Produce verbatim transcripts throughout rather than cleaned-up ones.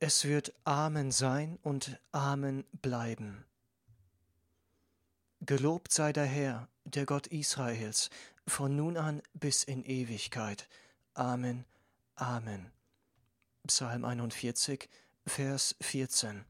Es wird Amen sein und Amen bleiben. Gelobt sei der Herr, der Gott Israels, von nun an bis in Ewigkeit. Amen, Amen. Psalm einundvierzig, Vers vierzehn.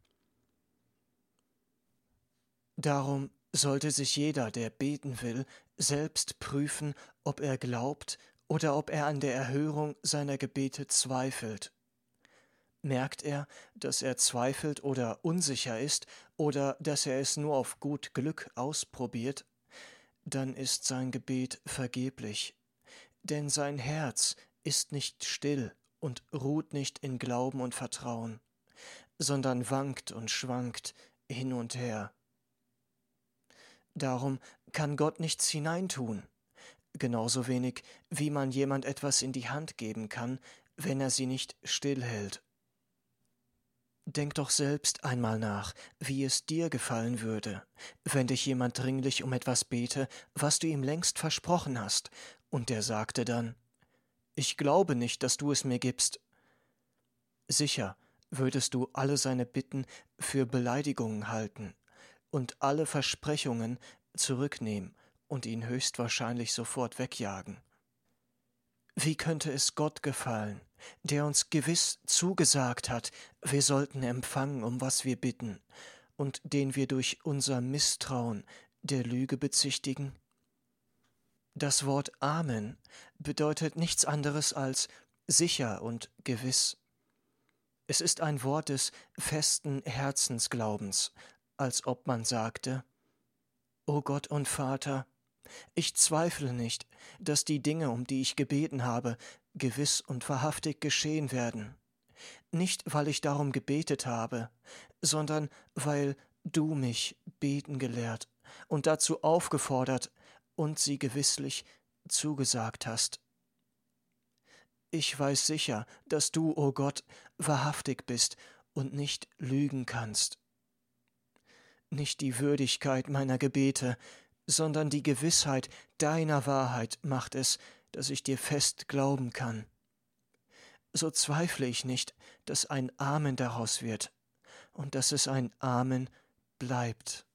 Darum sollte sich jeder, der beten will, selbst prüfen, ob er glaubt oder ob er an der Erhörung seiner Gebete zweifelt. Merkt er, dass er zweifelt oder unsicher ist oder dass er es nur auf gut Glück ausprobiert, dann ist sein Gebet vergeblich, denn sein Herz ist nicht still und ruht nicht in Glauben und Vertrauen, sondern wankt und schwankt hin und her. Darum kann Gott nichts hineintun, genauso wenig wie man jemand etwas in die Hand geben kann, wenn er sie nicht stillhält. Denk doch selbst einmal nach, wie es dir gefallen würde, wenn dich jemand dringlich um etwas bete, was du ihm längst versprochen hast, und der sagte dann: »Ich glaube nicht, dass du es mir gibst.« Sicher würdest du alle seine Bitten für Beleidigungen halten und alle Versprechungen zurücknehmen und ihn höchstwahrscheinlich sofort wegjagen. Wie könnte es Gott gefallen, der uns gewiss zugesagt hat, wir sollten empfangen, um was wir bitten, und den wir durch unser Misstrauen der Lüge bezichtigen? Das Wort Amen bedeutet nichts anderes als sicher und gewiss. Es ist ein Wort des festen Herzensglaubens, als ob man sagte: »O Gott und Vater, ich zweifle nicht, dass die Dinge, um die ich gebeten habe, gewiss und wahrhaftig geschehen werden. Nicht, weil ich darum gebetet habe, sondern weil du mich beten gelehrt und dazu aufgefordert und sie gewisslich zugesagt hast. Ich weiß sicher, dass du, o Gott, wahrhaftig bist und nicht lügen kannst. Nicht die Würdigkeit meiner Gebete, sondern die Gewissheit deiner Wahrheit macht es, dass ich dir fest glauben kann. So zweifle ich nicht, dass ein Amen daraus wird und dass es ein Amen bleibt.«